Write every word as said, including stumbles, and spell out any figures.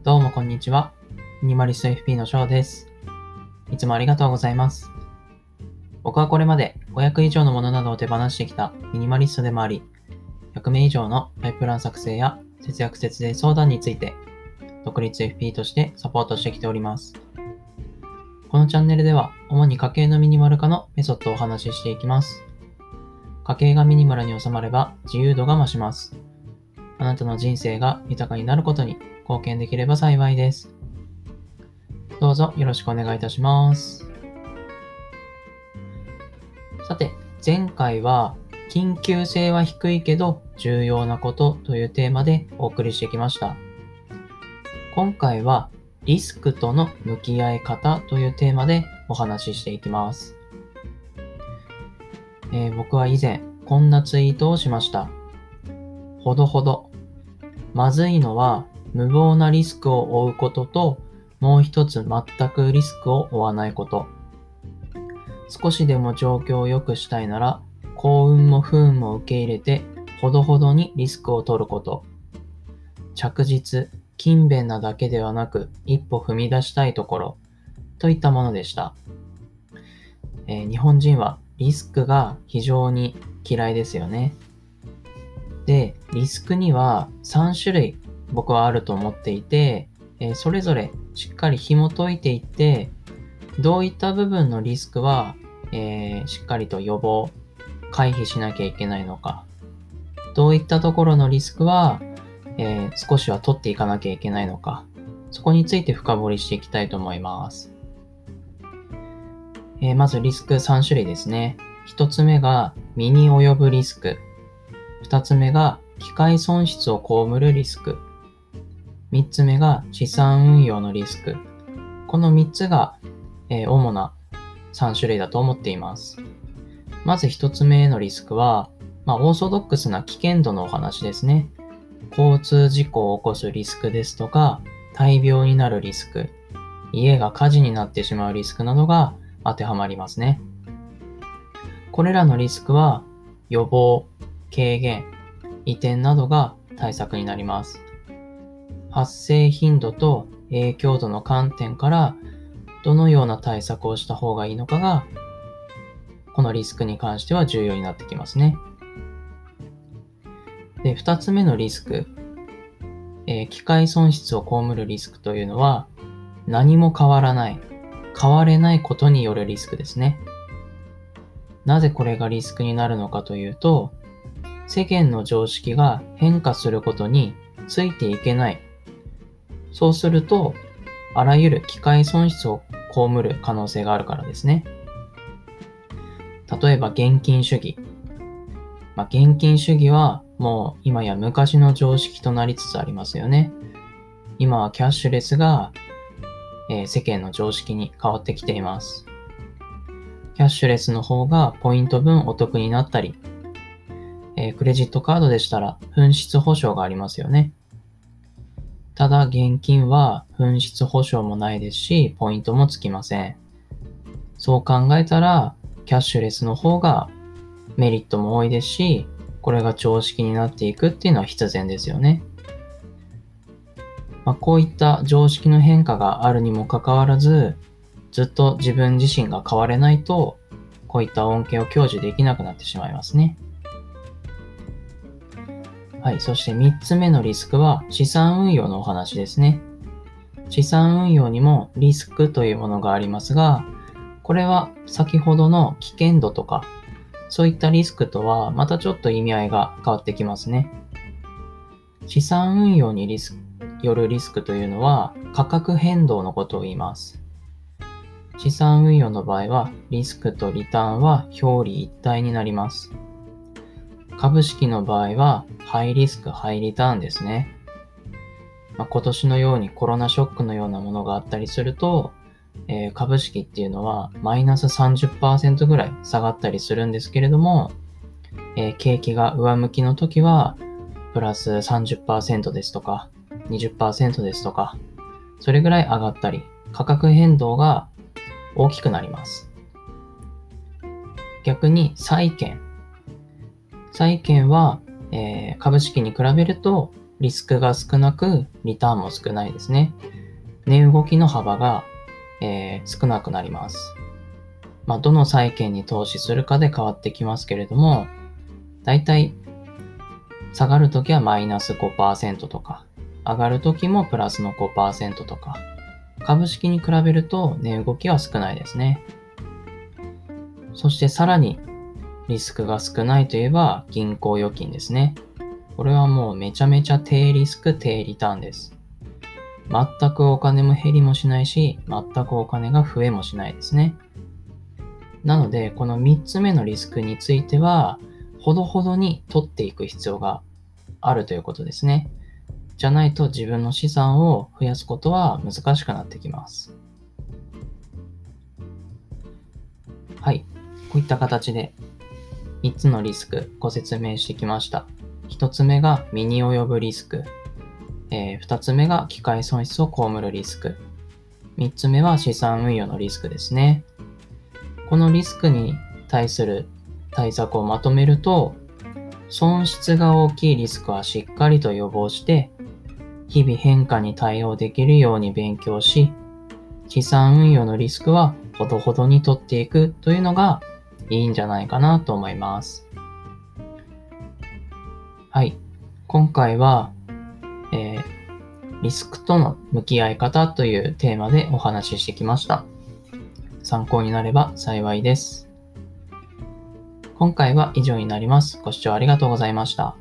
どうもこんにちは。ミニマリスト エフピー の翔です。いつもありがとうございます。僕はこれまでごひゃく以上のものなどを手放してきたミニマリストでもあり、ひゃくめい以上のライフプラン作成や節約節税相談について独立 エフピー としてサポートしてきております。このチャンネルでは主に家計のミニマル化のメソッドをお話ししていきます。家計がミニマルに収まれば自由度が増します。あなたの人生が豊かになることに貢献できれば幸いです。どうぞよろしくお願いいたします。さて、前回は緊急性は低いけど重要なことというテーマでお送りしてきました。今回はリスクとの向き合い方というテーマでお話ししていきます。えー、僕は以前こんなツイートをしました。ほどほど。まずいのは無謀なリスクを負うことと、もう一つ全くリスクを負わないこと。少しでも状況を良くしたいなら、幸運も不運も受け入れて、ほどほどにリスクを取ること。着実、勤勉なだけではなく、一歩踏み出したいところ、といったものでした。えー、日本人はリスクが非常に嫌いですよね。で、リスクにはさん種類僕はあると思っていて、えー、それぞれしっかり紐解いていって、どういった部分のリスクは、えー、しっかりと予防、回避しなきゃいけないのか、どういったところのリスクは、えー、少しは取っていかなきゃいけないのか、そこについて深掘りしていきたいと思います。えー、まずリスクさん種類ですね。ひとつめが身に及ぶリスク。二つ目が機械損失を被るリスク。三つ目が資産運用のリスク。この三つが、えー、主なさん種類だと思っています。まず一つ目のリスクは、まあ、オーソドックスな危険度のお話ですね。交通事故を起こすリスクですとか、大病になるリスク、家が火事になってしまうリスクなどが当てはまりますね。これらのリスクは予防、軽減、移転などが対策になります。発生頻度と影響度の観点からどのような対策をした方がいいのかがこのリスクに関しては重要になってきますね。で、二つ目のリスク、えー、機械損失を被るリスクというのは何も変わらない、変われないことによるリスクですね。なぜこれがリスクになるのかというと、世間の常識が変化することについていけない。そうすると、あらゆる機械損失を被る可能性があるからですね。例えば現金主義。まあ、現金主義はもう今や昔の常識となりつつありますよね。今はキャッシュレスが、えー、世間の常識に変わってきています。キャッシュレスの方がポイント分お得になったり、えー、クレジットカードでしたら紛失保証がありますよね。ただ現金は紛失保証もないですし、ポイントもつきません。そう考えたら、キャッシュレスの方がメリットも多いですし、これが常識になっていくっていうのは必然ですよね。まあ、こういった常識の変化があるにもかかわらず、ずっと自分自身が変われないと、こういった恩恵を享受できなくなってしまいますね。はい。そして三つ目のリスクは資産運用のお話ですね。資産運用にもリスクというものがありますが、これは先ほどの危険度とか、そういったリスクとはまたちょっと意味合いが変わってきますね。資産運用にリスク、よるリスクというのは価格変動のことを言います。資産運用の場合はリスクとリターンは表裏一体になります。株式の場合はハイリスクハイリターンですね。まあ、今年のようにコロナショックのようなものがあったりすると、えー、株式っていうのはマイナス さんじゅっパーセント ぐらい下がったりするんですけれども、えー、景気が上向きの時はプラス さんじゅっパーセント ですとか にじゅっパーセント ですとか、それぐらい上がったり価格変動が大きくなります。逆に債券債券は、えー、株式に比べるとリスクが少なく、リターンも少ないですね。値動きの幅が、えー、少なくなります。まあ、どの債券に投資するかで変わってきますけれども、だいたい下がるときはマイナス ごパーセント とか、上がるときもプラスの ごパーセント とか、株式に比べると値動きは少ないですね。そしてさらにリスクが少ないといえば銀行預金ですね。これはもうめちゃめちゃ低リスク低リターンです。全くお金も減りもしないし、全くお金が増えもしないですね。なので、このみっつめのリスクについては、ほどほどに取っていく必要があるということですね。じゃないと自分の資産を増やすことは難しくなってきます。はい。こういった形でみっつのリスクご説明してきました。ひとつめが身に及ぶリスク。えー、ふたつめが機会損失を被るリスク。みっつめは資産運用のリスクですね。このリスクに対する対策をまとめると、損失が大きいリスクはしっかりと予防して、日々変化に対応できるように勉強し、資産運用のリスクはほどほどに取っていくというのがいいんじゃないかなと思います。はい。今回は、えー、リスクとの向き合い方というテーマでお話ししてきました。参考になれば幸いです。今回は以上になります。ご視聴ありがとうございました。